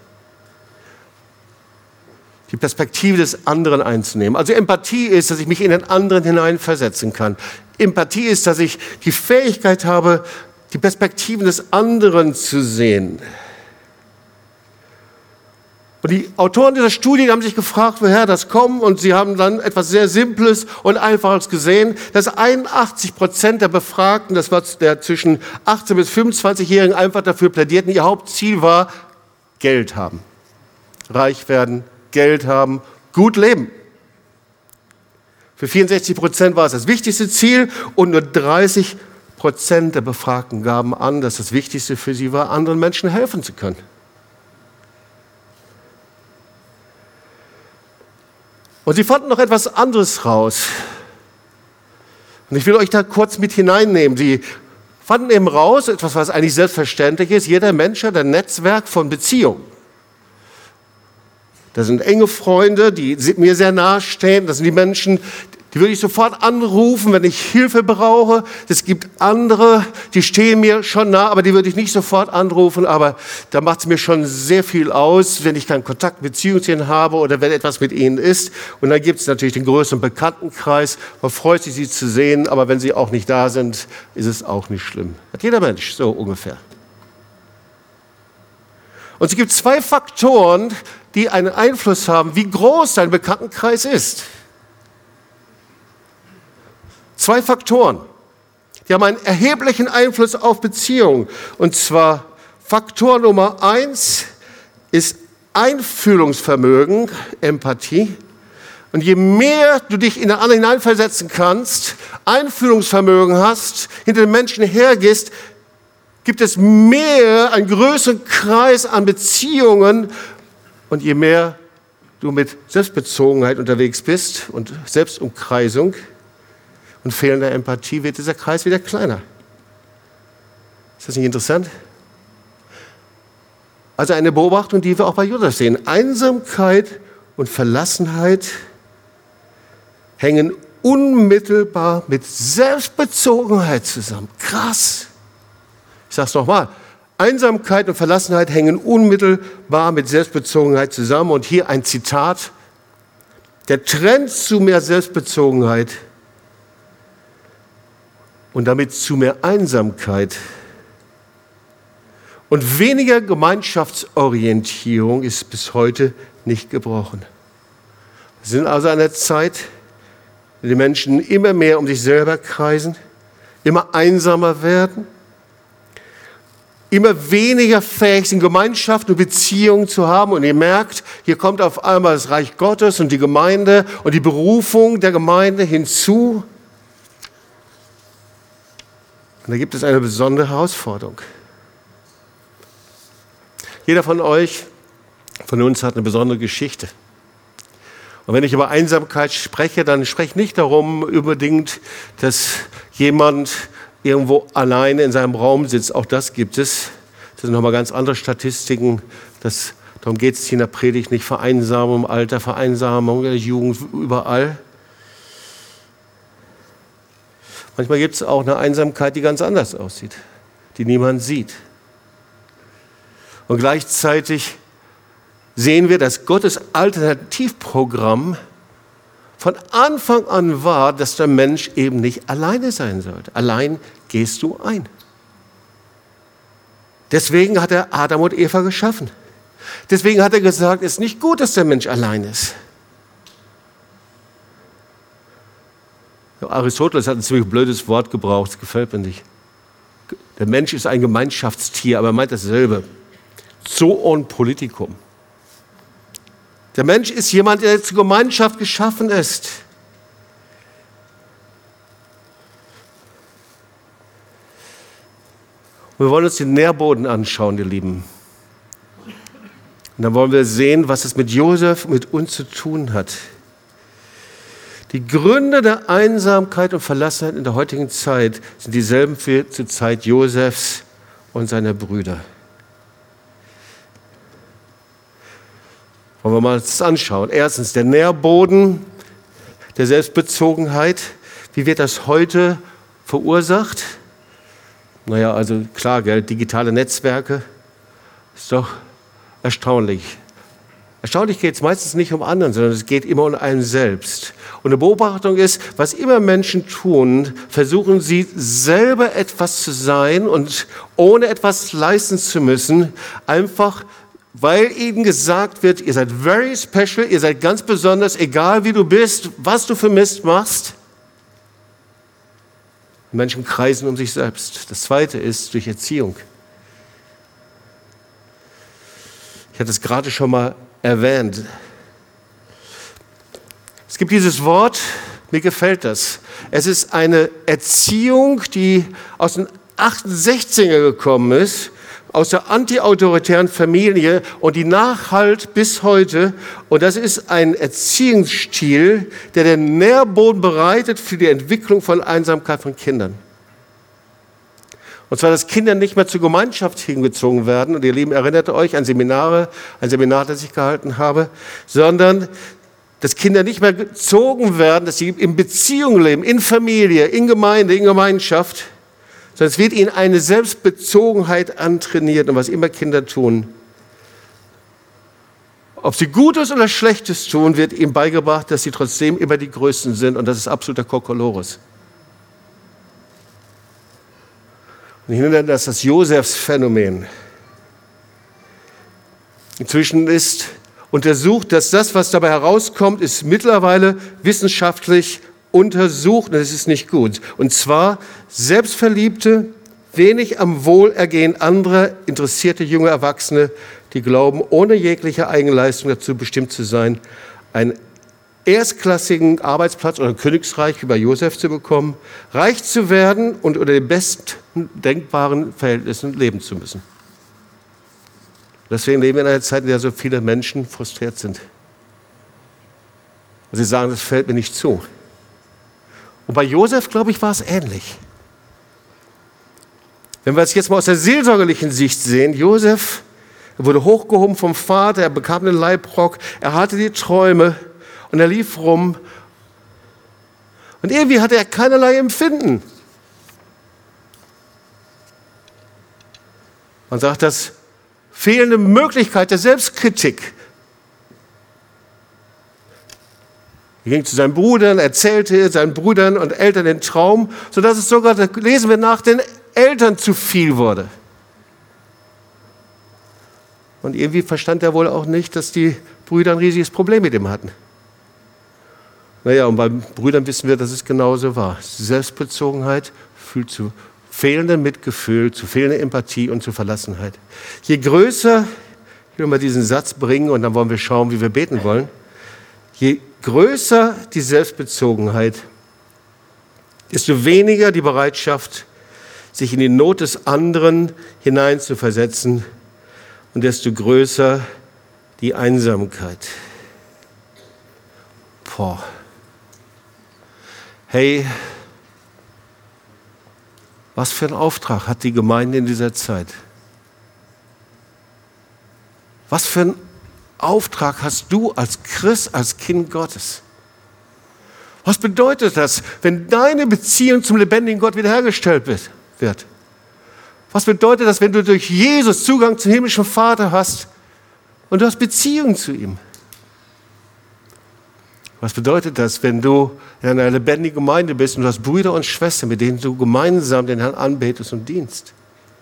die Perspektive des anderen einzunehmen. Also Empathie ist, dass ich mich in den anderen hineinversetzen kann. Empathie ist, dass ich die Fähigkeit habe, die Perspektiven des anderen zu sehen. Und die Autoren dieser Studie haben sich gefragt, woher das kommt, und sie haben dann etwas sehr Simples und Einfaches gesehen, dass einundachtzig Prozent der Befragten, das war der zwischen achtzehn bis fünfundzwanzigjährigen, einfach dafür plädierten, ihr Hauptziel war Geld haben, reich werden, Geld haben, gut leben. Für vierundsechzig Prozent war es das wichtigste Ziel und nur dreißig Prozent der Befragten gaben an, dass das Wichtigste für sie war, anderen Menschen helfen zu können. Und sie fanden noch etwas anderes raus. Und ich will euch da kurz mit hineinnehmen. Sie fanden eben raus, etwas, was eigentlich selbstverständlich ist, jeder Mensch hat ein Netzwerk von Beziehungen. Das sind enge Freunde, die mir sehr nahe stehen. Das sind die Menschen, Die würde ich sofort anrufen, wenn ich Hilfe brauche. Es gibt andere, die stehen mir schon nah, aber die würde ich nicht sofort anrufen. Aber da macht es mir schon sehr viel aus, wenn ich keinen Kontakt, Beziehung zu ihnen habe oder wenn etwas mit ihnen ist. Und dann gibt es natürlich den größeren Bekanntenkreis. Man freut sich, sie zu sehen, aber wenn sie auch nicht da sind, ist es auch nicht schlimm. Hat jeder Mensch, so ungefähr. Und es gibt zwei Faktoren, die einen Einfluss haben, wie groß dein Bekanntenkreis ist. Zwei Faktoren, die haben einen erheblichen Einfluss auf Beziehungen. Und zwar Faktor Nummer eins ist Einfühlungsvermögen, Empathie. Und je mehr du dich in den anderen hineinversetzen kannst, Einfühlungsvermögen hast, hinter den Menschen hergehst, gibt es mehr, einen größeren Kreis an Beziehungen. Und je mehr du mit Selbstbezogenheit unterwegs bist und Selbstumkreisung und fehlender Empathie, wird dieser Kreis wieder kleiner. Ist das nicht interessant? Also eine Beobachtung, die wir auch bei Josef sehen. Einsamkeit und Verlassenheit hängen unmittelbar mit Selbstbezogenheit zusammen. Krass. Ich sage es nochmal. Einsamkeit und Verlassenheit hängen unmittelbar mit Selbstbezogenheit zusammen. Und hier ein Zitat. Der Trend zu mehr Selbstbezogenheit und damit zu mehr Einsamkeit und weniger Gemeinschaftsorientierung ist bis heute nicht gebrochen. Wir sind also in einer Zeit, in der die Menschen immer mehr um sich selber kreisen, immer einsamer werden, immer weniger fähig sind, Gemeinschaft und Beziehungen zu haben. Und ihr merkt, hier kommt auf einmal das Reich Gottes und die Gemeinde und die Berufung der Gemeinde hinzu. Und da gibt es eine besondere Herausforderung. Jeder von euch, von uns hat eine besondere Geschichte. Und wenn ich über Einsamkeit spreche, dann spreche ich nicht darum unbedingt, dass jemand irgendwo alleine in seinem Raum sitzt. Auch das gibt es. Das sind nochmal ganz andere Statistiken. Das, darum geht es hier in der Predigt nicht. Vereinsamung im Alter, Vereinsamung in der Jugend, überall. Manchmal gibt es auch eine Einsamkeit, die ganz anders aussieht, die niemand sieht. Und gleichzeitig sehen wir, dass Gottes Alternativprogramm von Anfang an war, dass der Mensch eben nicht alleine sein sollte. Allein gehst du ein. Deswegen hat er Adam und Eva geschaffen. Deswegen hat er gesagt, es ist nicht gut, dass der Mensch allein ist. Aristoteles hat ein ziemlich blödes Wort gebraucht, das gefällt mir nicht. Der Mensch ist ein Gemeinschaftstier, aber er meint dasselbe. Zoon politicum. Der Mensch ist jemand, der zur Gemeinschaft geschaffen ist. Und wir wollen uns den Nährboden anschauen, ihr Lieben. Und dann wollen wir sehen, was es mit Josef, mit uns zu tun hat. Die Gründe der Einsamkeit und Verlassenheit in der heutigen Zeit sind dieselben wie zur Zeit Josefs und seiner Brüder. Wollen wir mal das anschauen. Erstens, der Nährboden der Selbstbezogenheit. Wie wird das heute verursacht? Naja, also klar, gell, digitale Netzwerke. Ist doch erstaunlich. Erstaunlich geht es meistens nicht um anderen, sondern es geht immer um einen selbst. Und eine Beobachtung ist, was immer Menschen tun, versuchen sie selber etwas zu sein und ohne etwas leisten zu müssen, einfach weil ihnen gesagt wird, ihr seid very special, ihr seid ganz besonders, egal wie du bist, was du für Mist machst. Menschen kreisen um sich selbst. Das Zweite ist durch Erziehung. Ich hatte es gerade schon mal erwähnt. Es gibt dieses Wort, mir gefällt das. Es ist eine Erziehung, die aus den achtundsechziger gekommen ist, aus der antiautoritären Familie und die nachhalt bis heute. Und das ist ein Erziehungsstil, der den Nährboden bereitet für die Entwicklung von Einsamkeit von Kindern. Und zwar, dass Kinder nicht mehr zur Gemeinschaft hingezogen werden. Und ihr Lieben, erinnert euch an Seminare, ein Seminar, das ich gehalten habe, sondern dass Kinder nicht mehr gezogen werden, dass sie in Beziehung leben, in Familie, in Gemeinde, in Gemeinschaft, sondern es wird ihnen eine Selbstbezogenheit antrainiert. Und was immer Kinder tun, ob sie Gutes oder Schlechtes tun, wird ihnen beigebracht, dass sie trotzdem immer die Größten sind. Und das ist absoluter Kokolores. Und ich nenne das das Josefs-Phänomen. Inzwischen ist untersucht, dass das, was dabei herauskommt, ist mittlerweile wissenschaftlich untersucht. Und das ist nicht gut. Und zwar selbstverliebte, wenig am Wohlergehen anderer interessierte junge Erwachsene, die glauben, ohne jegliche Eigenleistung dazu bestimmt zu sein, einen erstklassigen Arbeitsplatz oder Königsreich wie bei Josef zu bekommen, reich zu werden und unter den besten denkbaren Verhältnissen leben zu müssen. Deswegen leben wir in einer Zeit, in der so viele Menschen frustriert sind. Und sie sagen, das fällt mir nicht zu. Und bei Josef, glaube ich, war es ähnlich. Wenn wir es jetzt mal aus der seelsorgerlichen Sicht sehen, Josef, er wurde hochgehoben vom Vater, er bekam einen Leibrock, er hatte die Träume und er lief rum. Und irgendwie hatte er keinerlei Empfinden. Man sagt, das fehlende Möglichkeit der Selbstkritik. Er ging zu seinen Brüdern, erzählte seinen Brüdern und Eltern den Traum, sodass es sogar, das lesen wir nach, den Eltern zu viel wurde. Und irgendwie verstand er wohl auch nicht, dass die Brüder ein riesiges Problem mit ihm hatten. Naja, und bei Brüdern wissen wir, dass es genauso war. Selbstbezogenheit führt zu fehlendem Mitgefühl, zu fehlender Empathie und zu Verlassenheit. Je größer, ich will mal diesen Satz bringen und dann wollen wir schauen, wie wir beten wollen. Je größer die Selbstbezogenheit, desto weniger die Bereitschaft, sich in die Not des anderen hineinzuversetzen und desto größer die Einsamkeit. Boah. Hey, was für einen Auftrag hat die Gemeinde in dieser Zeit? Was für einen Auftrag hast du als Christ, als Kind Gottes? Was bedeutet das, wenn deine Beziehung zum lebendigen Gott wiederhergestellt wird? Was bedeutet das, wenn du durch Jesus Zugang zum himmlischen Vater hast und du hast Beziehung zu ihm? Was bedeutet das, wenn du in einer lebendigen Gemeinde bist und du hast Brüder und Schwestern, mit denen du gemeinsam den Herrn anbetest und dienst?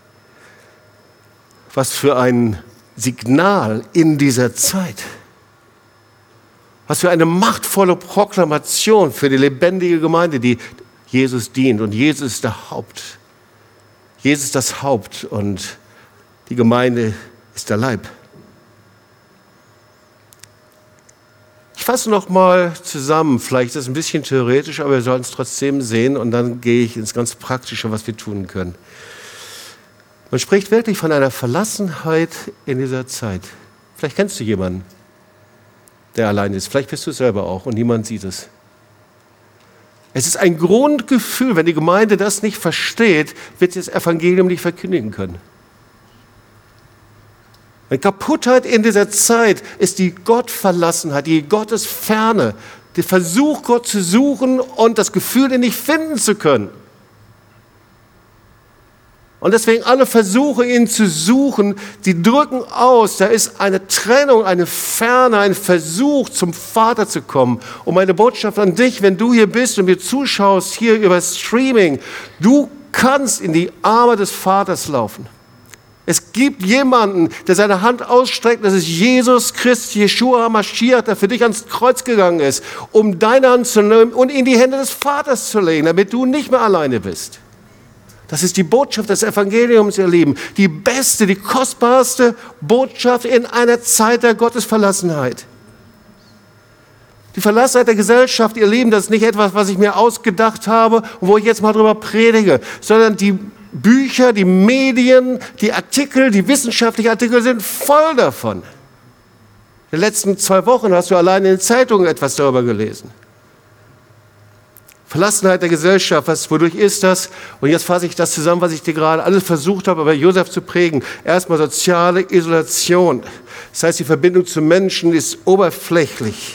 Was für ein Signal in dieser Zeit. Was für eine machtvolle Proklamation für die lebendige Gemeinde, die Jesus dient. Und Jesus ist der Haupt. Jesus ist das Haupt und die Gemeinde ist der Leib. Ich fasse noch mal zusammen, vielleicht ist es ein bisschen theoretisch, aber wir sollen es trotzdem sehen und dann gehe ich ins ganz Praktische, was wir tun können. Man spricht wirklich von einer Verlassenheit in dieser Zeit. Vielleicht kennst du jemanden, der allein ist. Vielleicht bist du es selber auch und niemand sieht es. Es ist ein Grundgefühl, wenn die Gemeinde das nicht versteht, wird sie das Evangelium nicht verkündigen können. Eine Kaputtheit in dieser Zeit ist die Gottverlassenheit, die Gottesferne, der Versuch, Gott zu suchen und das Gefühl, ihn nicht finden zu können. Und deswegen alle Versuche, ihn zu suchen, die drücken aus, da ist eine Trennung, eine Ferne, ein Versuch, zum Vater zu kommen. Und meine Botschaft an dich, wenn du hier bist und mir zuschaust, hier über Streaming, du kannst in die Arme des Vaters laufen. Es gibt jemanden, der seine Hand ausstreckt, das ist Jesus Christus, Jeshua HaMashiach, der für dich ans Kreuz gegangen ist, um deine Hand zu nehmen und in die Hände des Vaters zu legen, damit du nicht mehr alleine bist. Das ist die Botschaft des Evangeliums, ihr Lieben. Die beste, die kostbarste Botschaft in einer Zeit der Gottesverlassenheit. Die Verlassenheit der Gesellschaft, ihr Lieben, das ist nicht etwas, was ich mir ausgedacht habe und wo ich jetzt mal drüber predige, sondern die Bücher, die Medien, die Artikel, die wissenschaftlichen Artikel sind voll davon. In den letzten zwei Wochen hast du allein in den Zeitungen etwas darüber gelesen. Verlassenheit der Gesellschaft, was, wodurch ist das? Und jetzt fasse ich das zusammen, was ich dir gerade alles versucht habe, bei Josef zu prägen. Erstmal soziale Isolation. Das heißt, die Verbindung zu Menschen ist oberflächlich.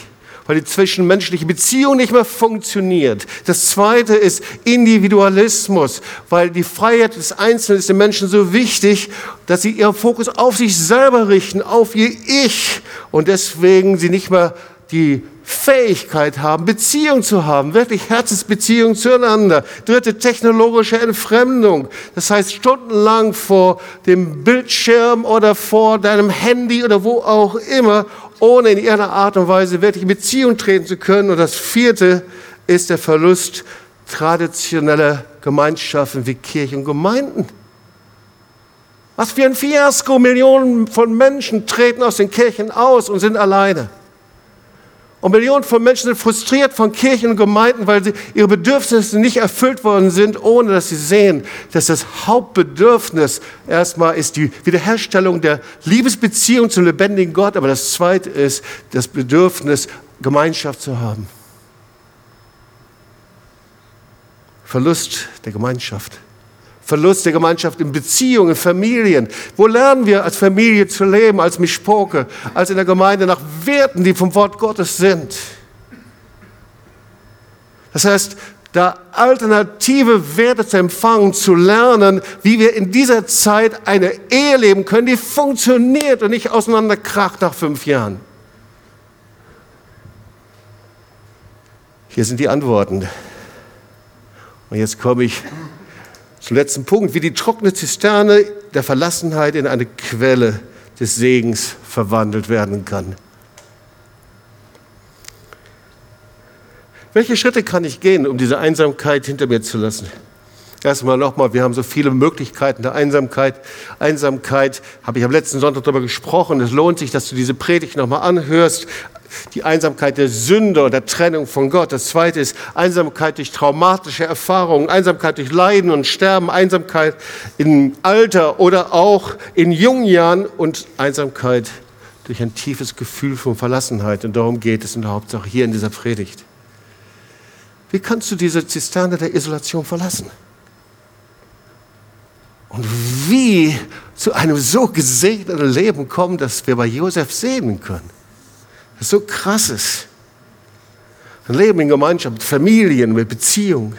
weil die zwischenmenschliche Beziehung nicht mehr funktioniert. Das zweite ist Individualismus, weil die Freiheit des Einzelnen ist den Menschen so wichtig, dass sie ihren Fokus auf sich selber richten, auf ihr Ich und deswegen sie nicht mehr die Fähigkeit haben, Beziehung zu haben, wirklich Herzensbeziehung zueinander. Dritte, technologische Entfremdung. Das heißt, stundenlang vor dem Bildschirm oder vor deinem Handy oder wo auch immer, ohne in irgendeiner Art und Weise wirklich in Beziehung treten zu können. Und das vierte ist der Verlust traditioneller Gemeinschaften wie Kirchen und Gemeinden. Was für ein Fiasko! Millionen von Menschen treten aus den Kirchen aus und sind alleine. Und Millionen von Menschen sind frustriert von Kirchen und Gemeinden, weil sie, ihre Bedürfnisse nicht erfüllt worden sind, ohne dass sie sehen, dass das Hauptbedürfnis erstmal ist die Wiederherstellung der Liebesbeziehung zum lebendigen Gott, aber das zweite ist das Bedürfnis, Gemeinschaft zu haben. Verlust der Gemeinschaft. Verlust der Gemeinschaft in Beziehungen, in Familien. Wo lernen wir als Familie zu leben, als Mischpoke, als in der Gemeinde nach Werten, die vom Wort Gottes sind? Das heißt, da alternative Werte zu empfangen, zu lernen, wie wir in dieser Zeit eine Ehe leben können, die funktioniert und nicht auseinanderkracht nach fünf Jahren. Hier sind die Antworten. Und jetzt komme ich zum letzten Punkt, wie die trockene Zisterne der Verlassenheit in eine Quelle des Segens verwandelt werden kann. Welche Schritte kann ich gehen, um diese Einsamkeit hinter mir zu lassen? Erstmal nochmal, wir haben so viele Möglichkeiten der Einsamkeit. Einsamkeit, habe ich am letzten Sonntag darüber gesprochen. Es lohnt sich, dass du diese Predigt nochmal anhörst. Die Einsamkeit der Sünde und der Trennung von Gott. Das zweite ist Einsamkeit durch traumatische Erfahrungen, Einsamkeit durch Leiden und Sterben, Einsamkeit im Alter oder auch in jungen Jahren und Einsamkeit durch ein tiefes Gefühl von Verlassenheit. Und darum geht es in der Hauptsache hier in dieser Predigt. Wie kannst du diese Zisterne der Isolation verlassen? Und wie zu einem so gesegneten Leben kommen, dass wir bei Josef sehen können? Das so krass ist. Ein Leben in Gemeinschaft, mit Familien, mit Beziehungen.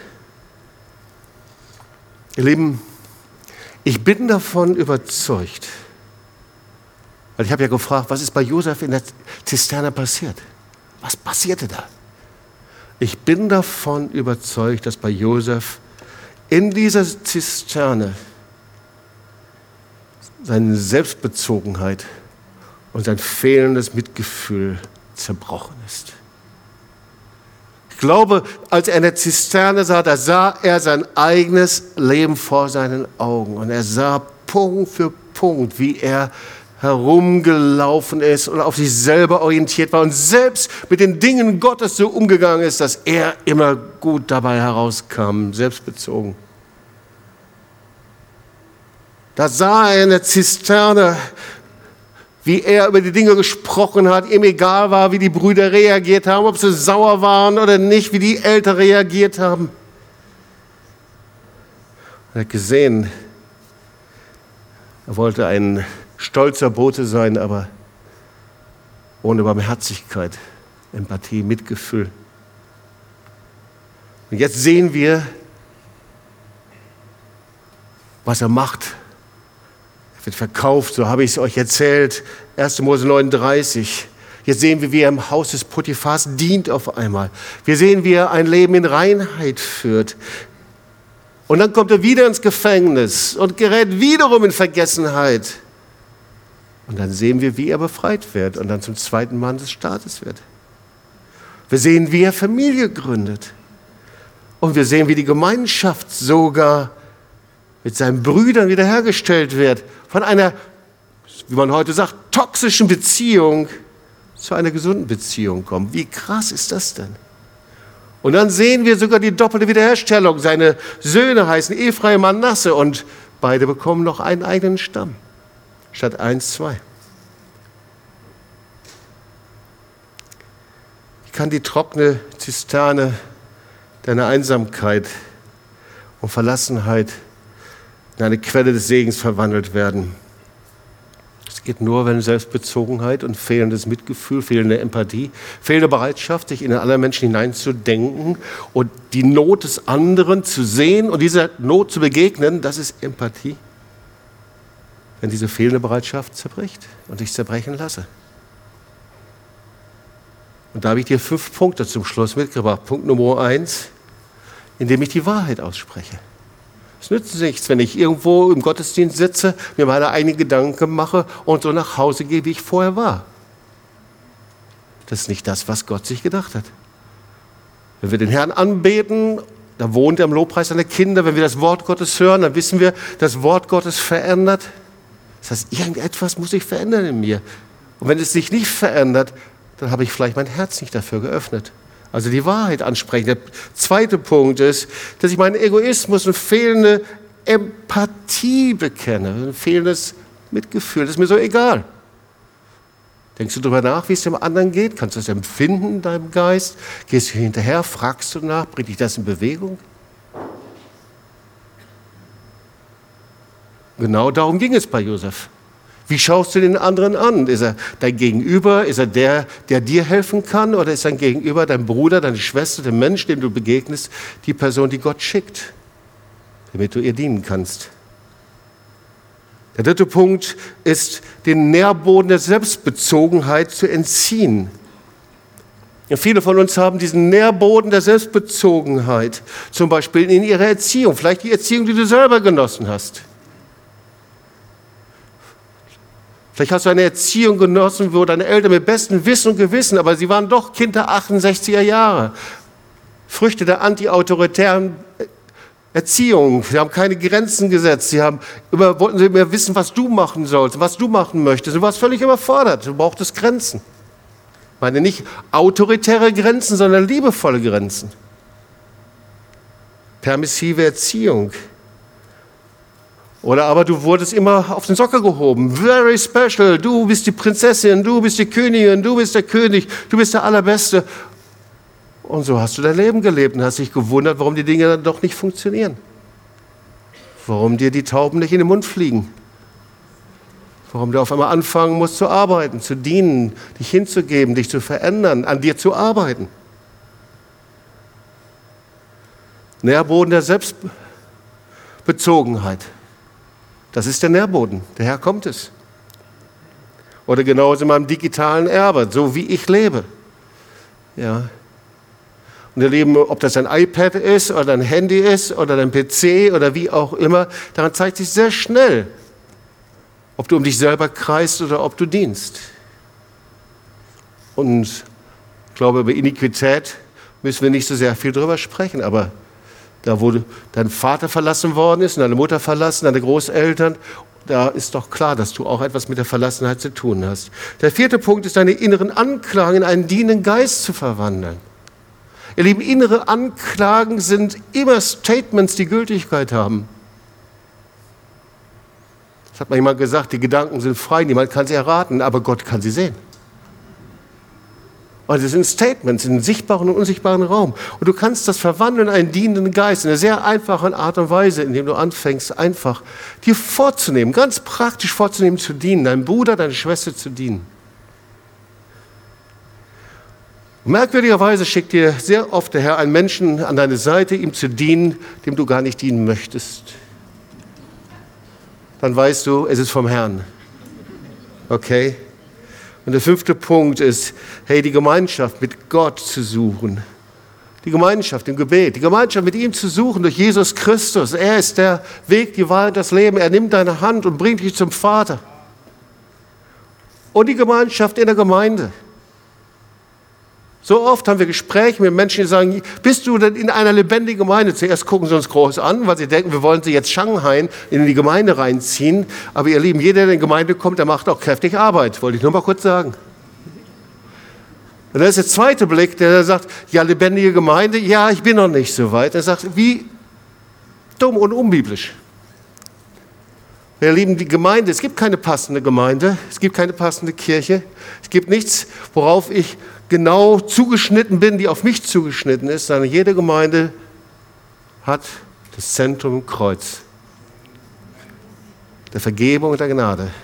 Ihr Lieben, ich bin davon überzeugt, weil ich habe ja gefragt, was ist bei Josef in der Zisterne passiert? Was passierte da? Ich bin davon überzeugt, dass bei Josef in dieser Zisterne seine Selbstbezogenheit und sein fehlendes Mitgefühl zerbrochen ist. Ich glaube, als er in der Zisterne sah, da sah er sein eigenes Leben vor seinen Augen. Und er sah Punkt für Punkt, wie er herumgelaufen ist und auf sich selber orientiert war und selbst mit den Dingen Gottes so umgegangen ist, dass er immer gut dabei herauskam, selbstbezogen. Da sah er in der Zisterne, wie er über die Dinge gesprochen hat, ihm egal war, wie die Brüder reagiert haben, ob sie sauer waren oder nicht, wie die Eltern reagiert haben. Er hat gesehen, er wollte ein stolzer Bote sein, aber ohne Barmherzigkeit, Empathie, Mitgefühl. Und jetzt sehen wir, was er macht. Er wird verkauft, so habe ich es euch erzählt, erster Mose neununddreißig. Jetzt sehen wir, wie er im Haus des Potiphars dient auf einmal. Wir sehen, wie er ein Leben in Reinheit führt. Und dann kommt er wieder ins Gefängnis und gerät wiederum in Vergessenheit. Und dann sehen wir, wie er befreit wird und dann zum zweiten Mann des Staates wird. Wir sehen, wie er Familie gründet. Und wir sehen, wie die Gemeinschaft sogar mit seinen Brüdern wiederhergestellt wird. Von einer, wie man heute sagt, toxischen Beziehung zu einer gesunden Beziehung kommt. Wie krass ist das denn? Und dann sehen wir sogar die doppelte Wiederherstellung. Seine Söhne heißen Ephraim und Manasse und beide bekommen noch einen eigenen Stamm. Statt eins, zwei. Wie kann die trockene Zisterne deiner Einsamkeit und Verlassenheit in eine Quelle des Segens verwandelt werden? Es geht nur, wenn Selbstbezogenheit und fehlendes Mitgefühl, fehlende Empathie, fehlende Bereitschaft, sich in den anderen Menschen hineinzudenken und die Not des anderen zu sehen und dieser Not zu begegnen, das ist Empathie. Wenn diese fehlende Bereitschaft zerbricht und ich zerbrechen lasse. Und da habe ich dir fünf Punkte zum Schluss mitgebracht. Punkt Nummer eins, indem ich die Wahrheit ausspreche. Es nützt nichts, wenn ich irgendwo im Gottesdienst sitze, mir meine eigenen Gedanken mache und so nach Hause gehe, wie ich vorher war. Das ist nicht das, was Gott sich gedacht hat. Wenn wir den Herrn anbeten, da wohnt er im Lobpreis seiner Kinder. Wenn wir das Wort Gottes hören, dann wissen wir, das Wort Gottes verändert. Das heißt, irgendetwas muss sich verändern in mir. Und wenn es sich nicht verändert, dann habe ich vielleicht mein Herz nicht dafür geöffnet. Also die Wahrheit ansprechen. Der zweite Punkt ist, dass ich meinen Egoismus und fehlende Empathie bekenne, ein fehlendes Mitgefühl. Das ist mir so egal. Denkst du darüber nach, wie es dem anderen geht? Kannst du das empfinden in deinem Geist? Gehst du hinterher, fragst du nach, bringt dich das in Bewegung? Genau darum ging es bei Josef. Wie schaust du den anderen an? Ist er dein Gegenüber? Ist er der, der dir helfen kann? Oder ist dein Gegenüber dein Bruder, deine Schwester, der Mensch, dem du begegnest, die Person, die Gott schickt, damit du ihr dienen kannst? Der dritte Punkt ist, den Nährboden der Selbstbezogenheit zu entziehen. Ja, viele von uns haben diesen Nährboden der Selbstbezogenheit, zum Beispiel in ihrer Erziehung, vielleicht die Erziehung, die du selber genossen hast. Vielleicht hast du eine Erziehung genossen, wo deine Eltern mit bestem Wissen und Gewissen, aber sie waren doch Kind der achtundsechziger Jahre. Früchte der antiautoritären Erziehung. Sie haben keine Grenzen gesetzt. Sie haben immer, wollten sie immer wissen, was du machen sollst, was du machen möchtest. Du warst völlig überfordert. Du brauchtest Grenzen. Ich meine nicht autoritäre Grenzen, sondern liebevolle Grenzen. Permissive Erziehung. Oder aber du wurdest immer auf den Sockel gehoben. Very special. Du bist die Prinzessin, du bist die Königin, du bist der König, du bist der Allerbeste. Und so hast du dein Leben gelebt und hast dich gewundert, warum die Dinge dann doch nicht funktionieren. Warum dir die Tauben nicht in den Mund fliegen. Warum du auf einmal anfangen musst zu arbeiten, zu dienen, dich hinzugeben, dich zu verändern, an dir zu arbeiten. Nährboden der Selbstbezogenheit. Das ist der Nährboden, daher kommt es. Oder genauso in meinem digitalen Erbe, so wie ich lebe. Ja. Und ihr Lieben, ob das ein iPad ist oder ein Handy ist oder ein P C oder wie auch immer, daran zeigt sich sehr schnell, ob du um dich selber kreist oder ob du dienst. Und ich glaube, über Iniquität müssen wir nicht so sehr viel drüber sprechen, aber da, wo dein Vater verlassen worden ist und deine Mutter verlassen, deine Großeltern, da ist doch klar, dass du auch etwas mit der Verlassenheit zu tun hast. Der vierte Punkt ist, deine inneren Anklagen in einen dienenden Geist zu verwandeln. Ihr Lieben, innere Anklagen sind immer Statements, die Gültigkeit haben. Das hat mal jemand gesagt, die Gedanken sind frei, niemand kann sie erraten, aber Gott kann sie sehen. Und das sind Statements in sichtbaren und unsichtbaren Raum. Und du kannst das verwandeln in einen dienenden Geist, in einer sehr einfachen Art und Weise, indem du anfängst, einfach dir vorzunehmen, ganz praktisch vorzunehmen, zu dienen, deinem Bruder, deiner Schwester zu dienen. Und merkwürdigerweise schickt dir sehr oft der Herr einen Menschen an deine Seite, ihm zu dienen, dem du gar nicht dienen möchtest. Dann weißt du, es ist vom Herrn. Okay? Und der fünfte Punkt ist, hey, die Gemeinschaft mit Gott zu suchen. Die Gemeinschaft im Gebet, die Gemeinschaft mit ihm zu suchen durch Jesus Christus. Er ist der Weg, die Wahrheit, das Leben. Er nimmt deine Hand und bringt dich zum Vater. Und die Gemeinschaft in der Gemeinde. So oft haben wir Gespräche mit Menschen, die sagen, bist du denn in einer lebendigen Gemeinde? Zuerst gucken sie uns groß an, weil sie denken, wir wollen sie jetzt Shanghai in die Gemeinde reinziehen. Aber ihr Lieben, jeder, der in die Gemeinde kommt, der macht auch kräftig Arbeit. Wollte ich nur mal kurz sagen. Und das ist der zweite Blick, der sagt, ja, lebendige Gemeinde, ja, ich bin noch nicht so weit. Er sagt, wie dumm und unbiblisch. Ihr Lieben, die Gemeinde, es gibt keine passende Gemeinde, es gibt keine passende Kirche, es gibt nichts, worauf ich genau zugeschnitten bin, die auf mich zugeschnitten ist, sondern jede Gemeinde hat das Zentrum im Kreuz, der Vergebung und der Gnade.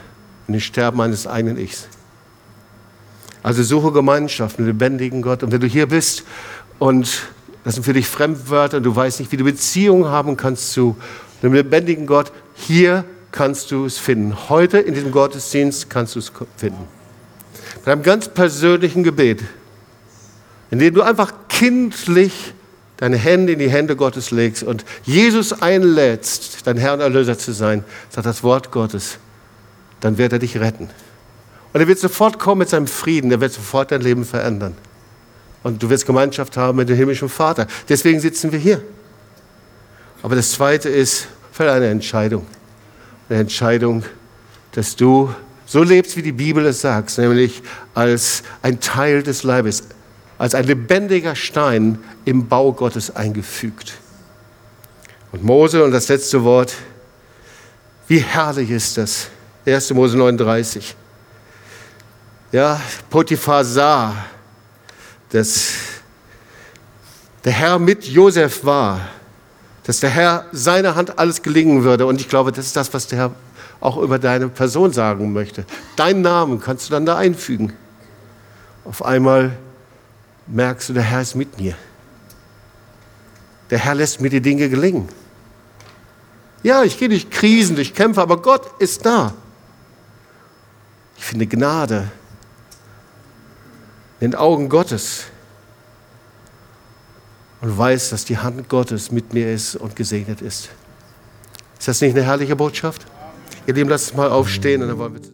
in den Sterben eines eigenen Ichs. Also suche Gemeinschaft mit dem lebendigen Gott. Und wenn du hier bist und das sind für dich Fremdwörter und du weißt nicht, wie du Beziehungen haben kannst zu dem lebendigen Gott, hier kannst du es finden. Heute in diesem Gottesdienst kannst du es finden. Mit einem ganz persönlichen Gebet, in dem du einfach kindlich deine Hände in die Hände Gottes legst und Jesus einlädst, dein Herr und Erlöser zu sein, sagt das Wort Gottes, dann wird er dich retten. Und er wird sofort kommen mit seinem Frieden, er wird sofort dein Leben verändern. Und du wirst Gemeinschaft haben mit dem himmlischen Vater. Deswegen sitzen wir hier. Aber das Zweite ist, fällt eine Entscheidung. Eine Entscheidung, dass du so lebst, wie die Bibel es sagt, nämlich als ein Teil des Leibes, als ein lebendiger Stein im Bau Gottes eingefügt. Und Mose, und das letzte Wort, wie herrlich ist das. erster Mose neununddreißig. Ja, Potiphar sah, dass der Herr mit Josef war, dass der Herr seiner Hand alles gelingen würde. Und ich glaube, das ist das, was der Herr auch über deine Person sagen möchte. Deinen Namen kannst du dann da einfügen. Auf einmal merkst du, der Herr ist mit mir. Der Herr lässt mir die Dinge gelingen. Ja, ich gehe durch Krisen, durch Kämpfe, aber Gott ist da. Ich finde Gnade in den Augen Gottes und weiß, dass die Hand Gottes mit mir ist und gesegnet ist. Ist das nicht eine herrliche Botschaft? Ihr Lieben, lasst uns mal aufstehen und dann wollen wir